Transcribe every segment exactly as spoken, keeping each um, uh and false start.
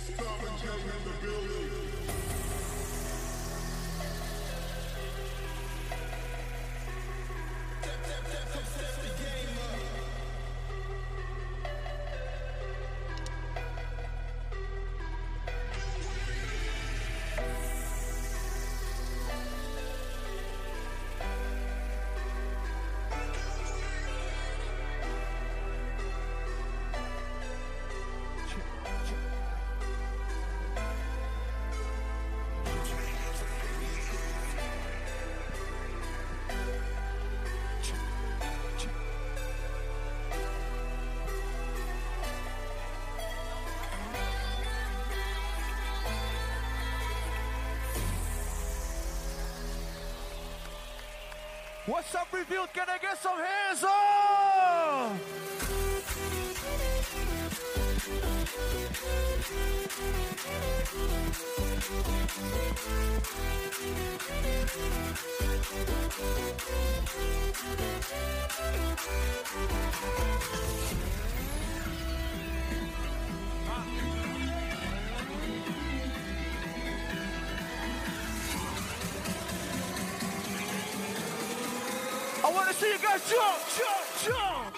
What's up, Revealed? Can I get some hands up? I want to see you guys jump, jump, jump.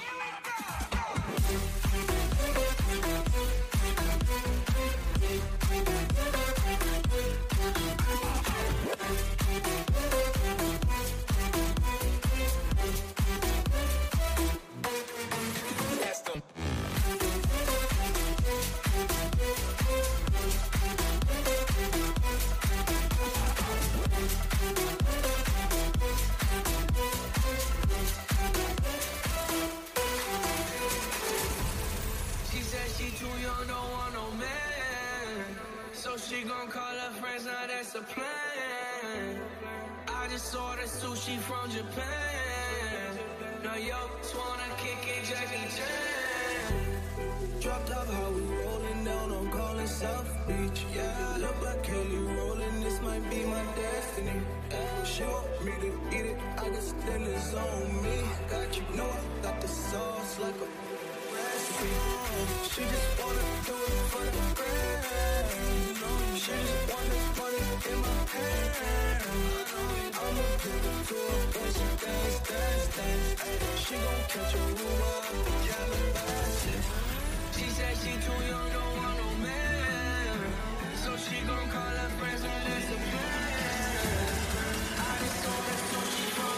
She gon' call her friends, now that's a plan. I just ordered sushi from Japan. No, yo, just wanna kick it, Jackie Chan. Dropped off how we rollin' down on calling South Beach. Yeah, I look like Kelly rollin', this might be my destiny. She want me to eat it, I guess then it's on me. Got you, know I got the sauce like a recipe. She just wanna do it for the grand. She just want this money in my hand. I'ma give it to her when she dance, dance, dance. She gon' catch a Uber out the Calabasas. She said she too young, don't want no man. So she gon' call her friends and that's a plan. I just saw her sushi from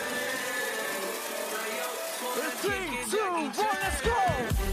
Japan. Three, two, one, let's go!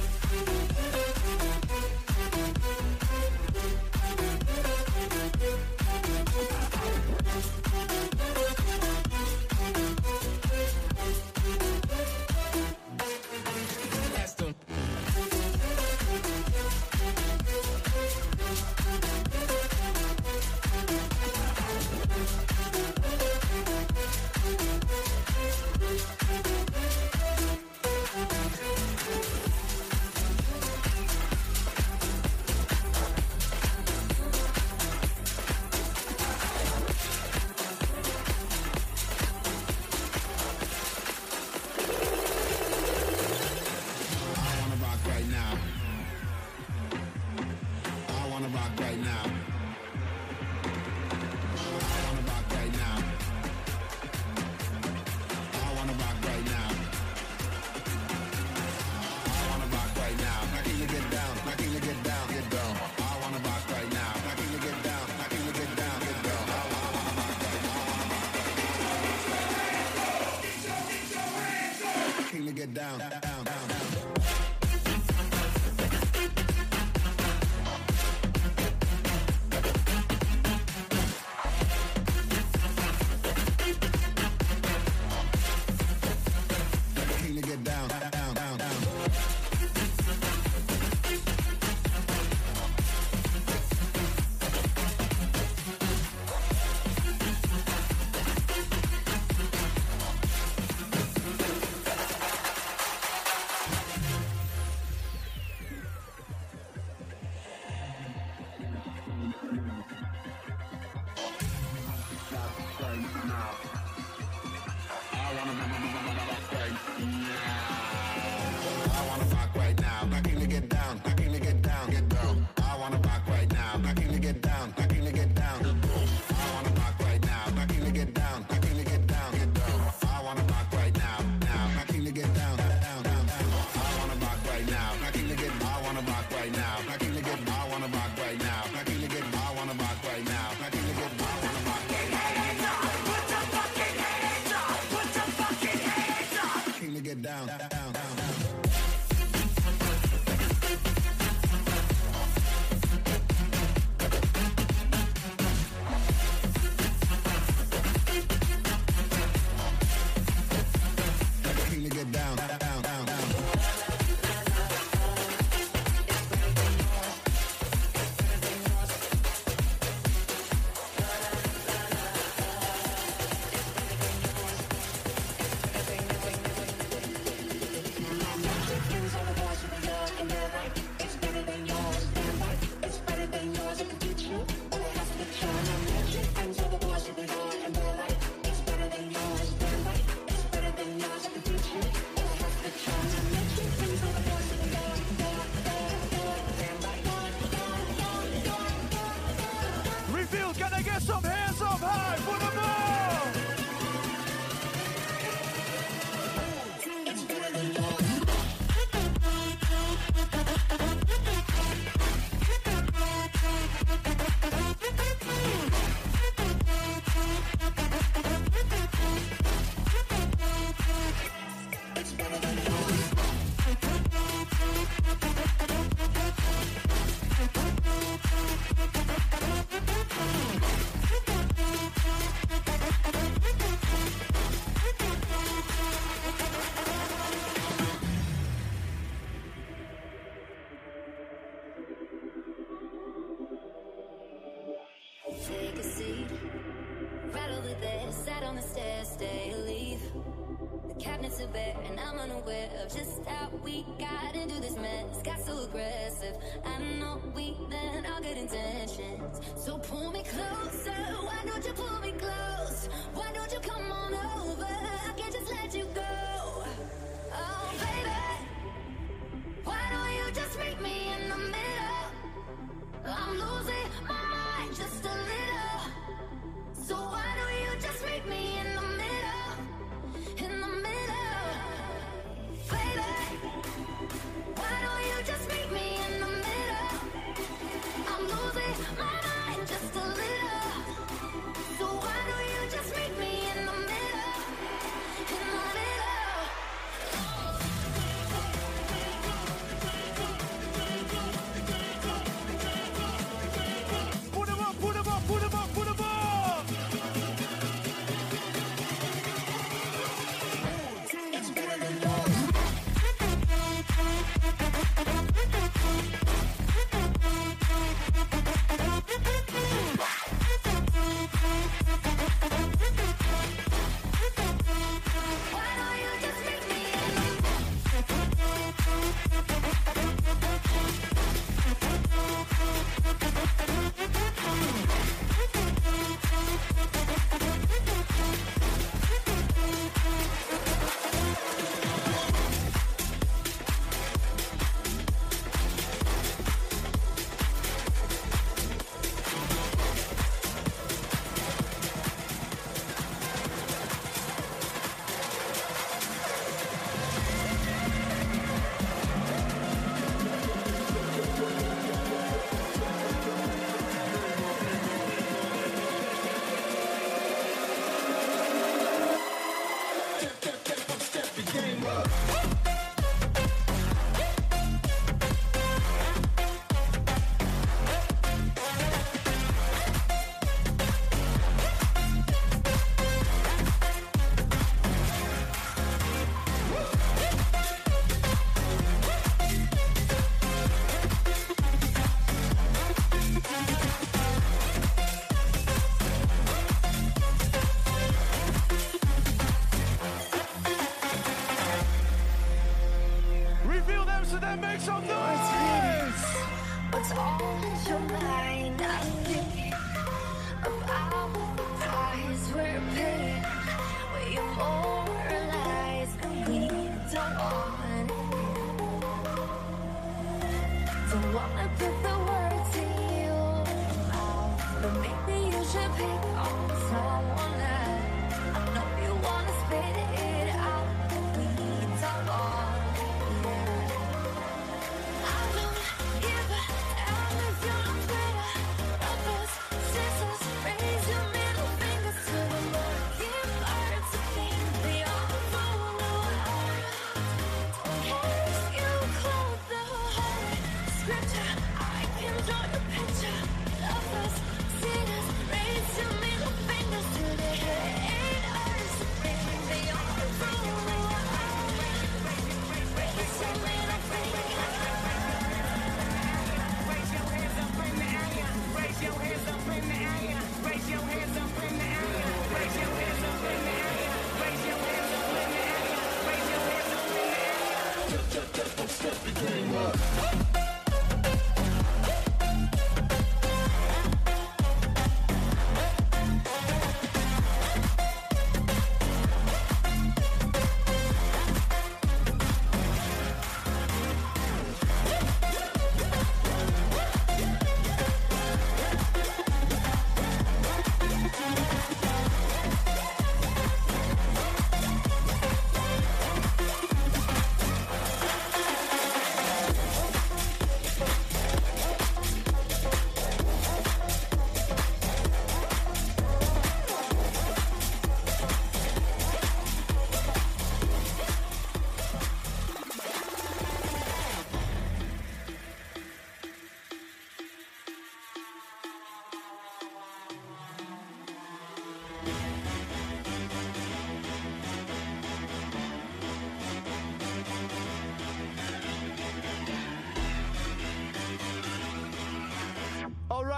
Get down, down, down, down. I wanna rock right now. down the stairs, stay or leave. The cabinets are bare and I'm unaware of just how we got into this mess. Got so aggressive, I know we meant all good intentions. So pull me closer, why don't you pull me close? Why don't you come on over, I can't just let you go. Oh baby, why don't you just meet me in the middle? I'm losing my mind just a little. So why don't you just meet me in the middle? In the middle, baby. Why don't you just meet me in the middle? I'm losing my mind just a little. So why don't you just meet me in the middle? In the middle. Put 'em up, put 'em up, put 'em up, put 'em up. Reveal them so they make some noise! What's on your mind? I'm thinking about the price we're paying. Where you moralize and we don't want it. Don't wanna put the words in your mouth, but maybe you should pick on someone else. I know you wanna spit it out, but we don't want it. I don't give a damn if you're on Twitter. Rubbers, scissors, raise your middle fingers to the Lord. Give birds to think beyond the world. Don't care if you quote the whole scripture. I can draw your picture. Lovers, sinners, raise your middle.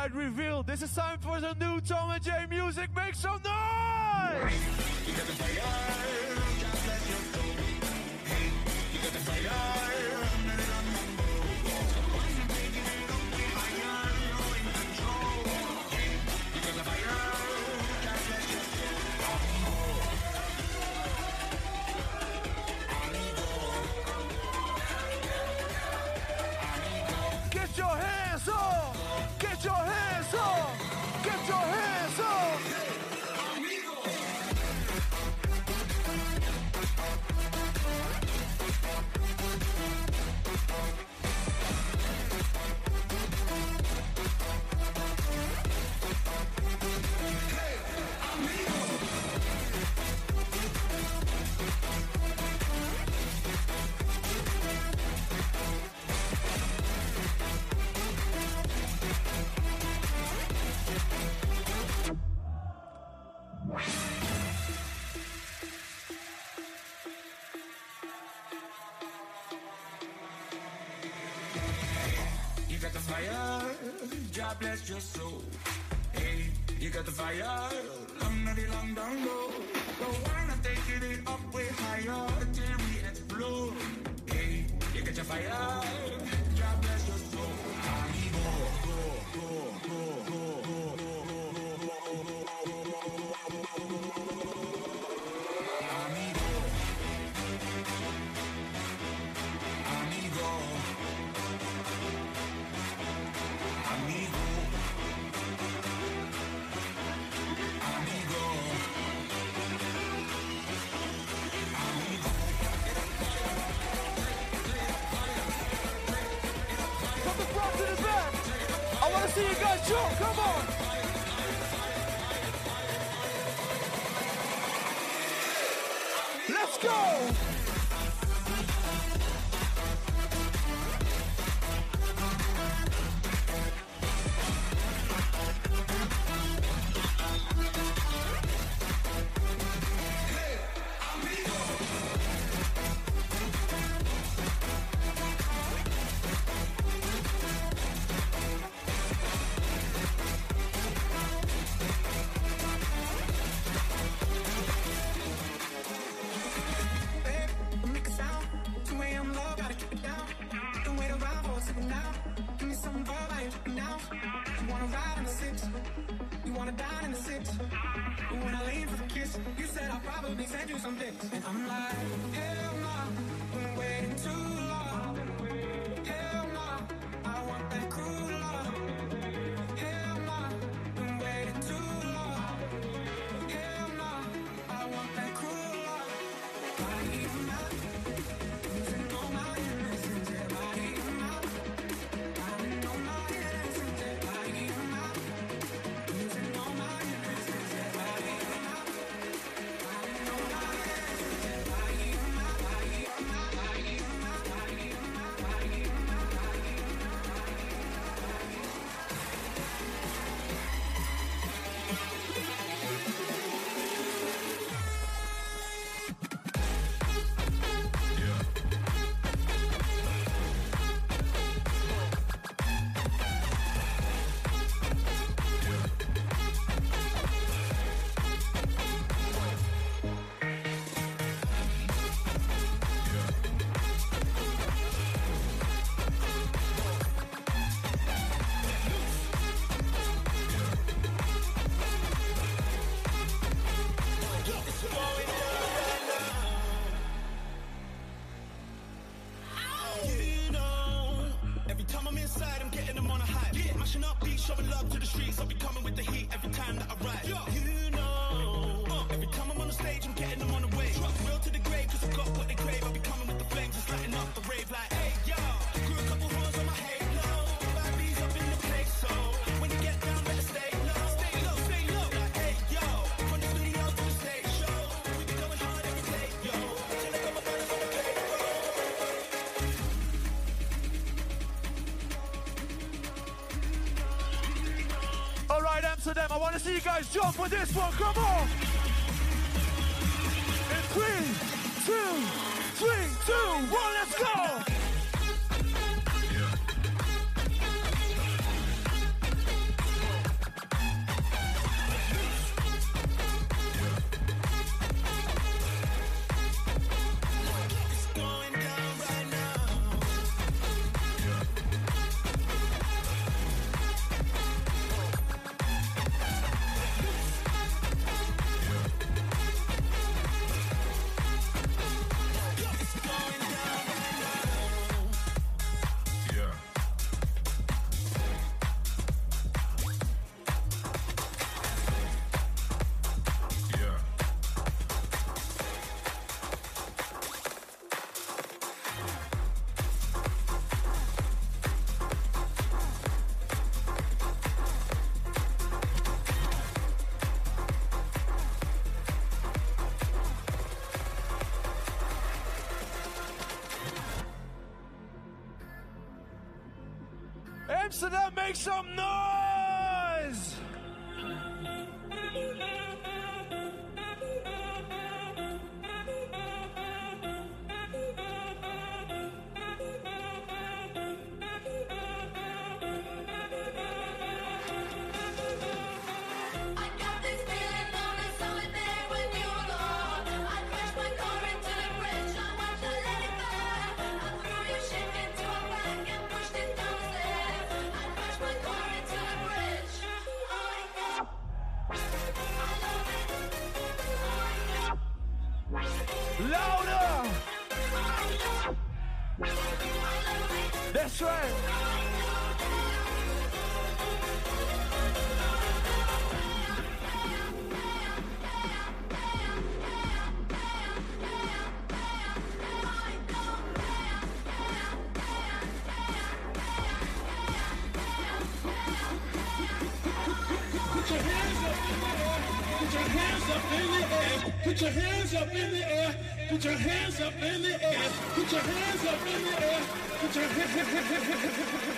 Alright, reveal. This is time for the new Tom and Jay music. Make some noise! You got the fire, just let your soul. Hey, you got the fire, let it on my boat. I'm taking it up way higher, you're in control. Hey, you got the fire, just let your soul. Get your hands up! Get your hands up! Get your hands up! You got the fire, God bless your soul. Hey, you got the fire, long not long down low. But why not taking it up way higher till we explode? Hey, you got your fire, God bless your soul. Amigo, go, go, go, go, go, go. Amigo, amigo. Amigo, amigo, amigo. From the front to the back, I want to see you guys jump. Come on! Let's go! You said I'll probably send you some pics, and I'm like, hell no, been waiting too long. Hell no, I want that cruel love. Hell no, been waiting too long. Hell no, I want that cruel love. Body on my, losing all my innocence. Yeah, body on my, body on my innocence. Yeah, body on my, losing all my innocence. Yeah, body on my. Amsterdam, I want to see you guys jump for this one. Come on! In three, two, three, two, one, let's go! Amsterdam, make some noise! Louder! That's right. Put your hands up in the air. Put your hands up in the air. Put your hands up in the air. Put your hands.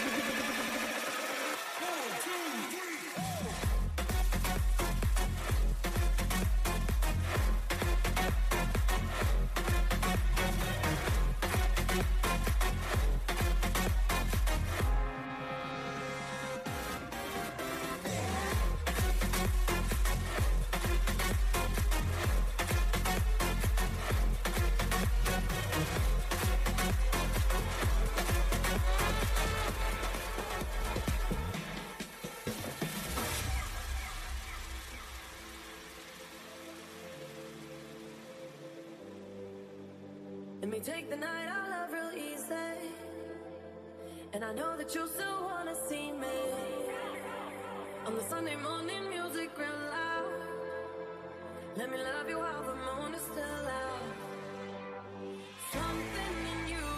Let me take the night out love real easy. And I know that you still wanna see me. On the Sunday morning music real loud. Let me love you while the moon is still out. Something in you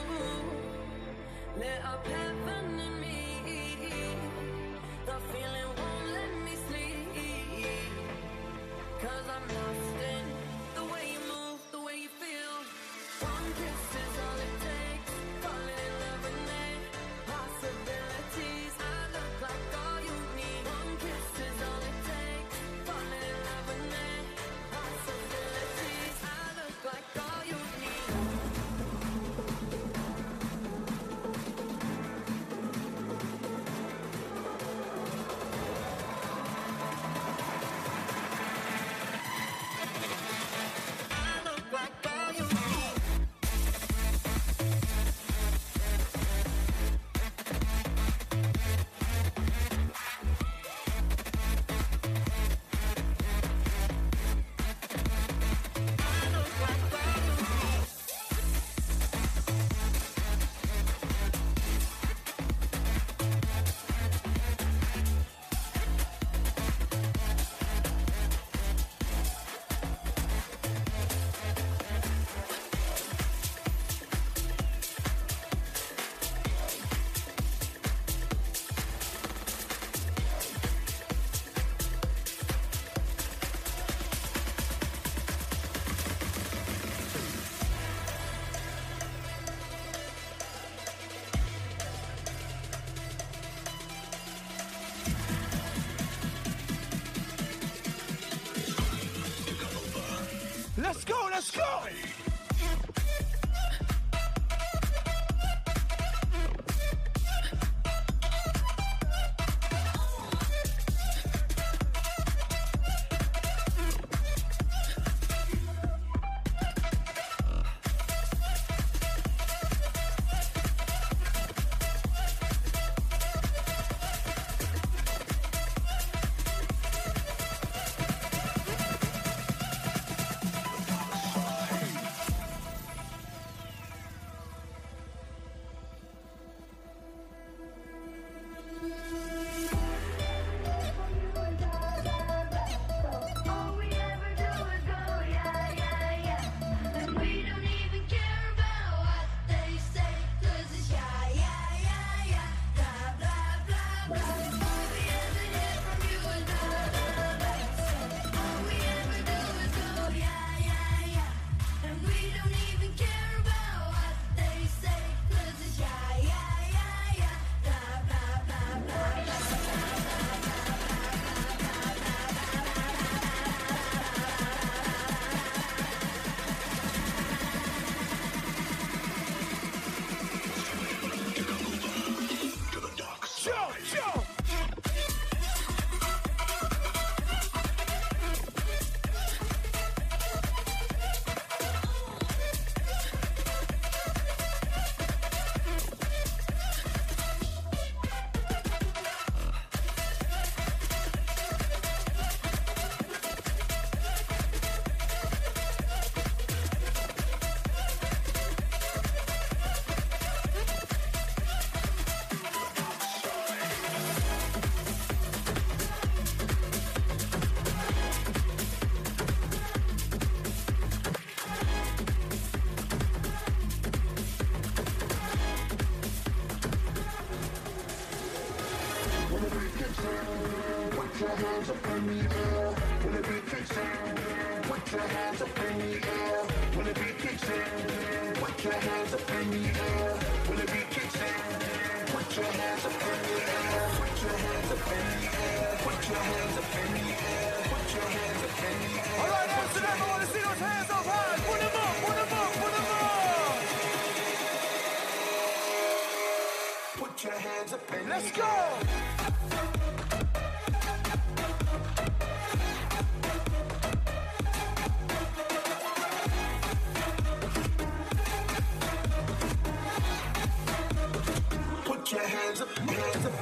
lit up heaven in me. The feeling won't let me sleep. Cause I'm lost in the way you move, the way you feel. One kiss is all it takes. Falling in love with me. Possibilities. I look like all you need. One kiss is all it takes. Falling in love with me. Possibilities. I look like all you need. I look like all you need. Let's go, let's go! hands up in the air when the beat kicks in. Put your hands up in the air when the beat kicks in. Put your hands up in the air when the beat kicks in. Put your hands up in the air. Put your hands up in the air. Put your hands up in the air. Put your hands up in the air. All right, Amsterdam, I want to see those hands up high. Put them up, put them up, put them up. Put your hands up in the air. Let's go. Put your hands up, hands up.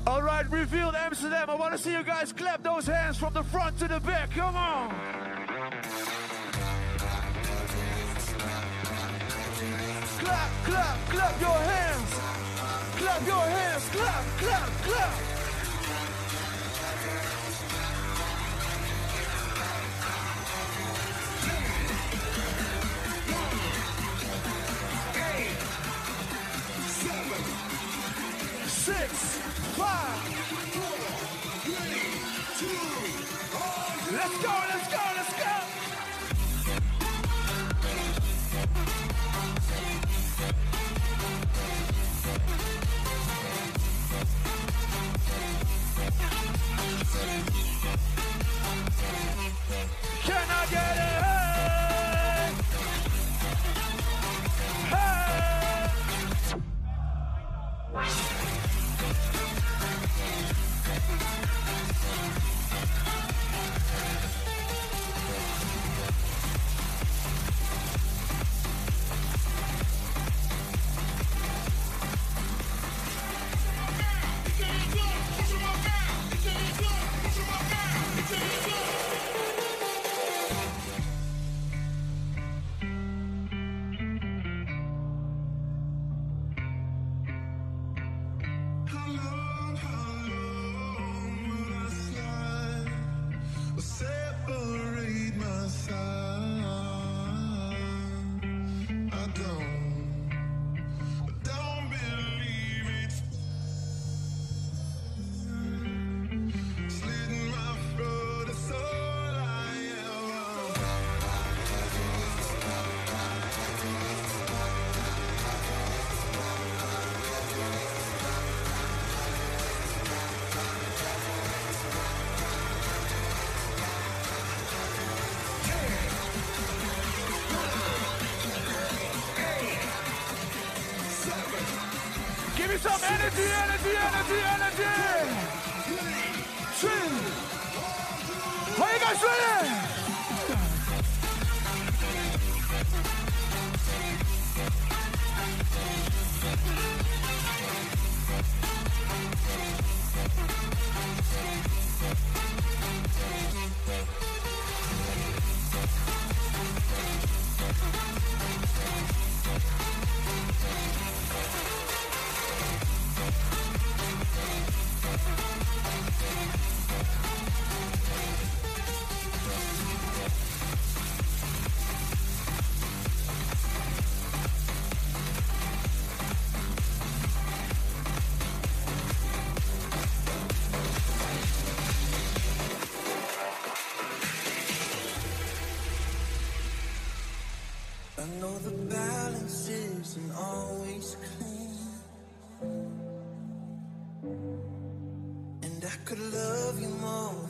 All right, Revealed Amsterdam. I want to see you guys clap those hands from the front to the back. Come on. Clap, clap, clap your hands. Clap your hands. Clap, clap, clap. Six, five, four, three, two, one. Let's go, let's go, let's go. Can I get it? Hey! Hey! Give me some energy, energy, energy, energy. Three. Are you guys ready? I know the balance isn't always clean, and I could love you more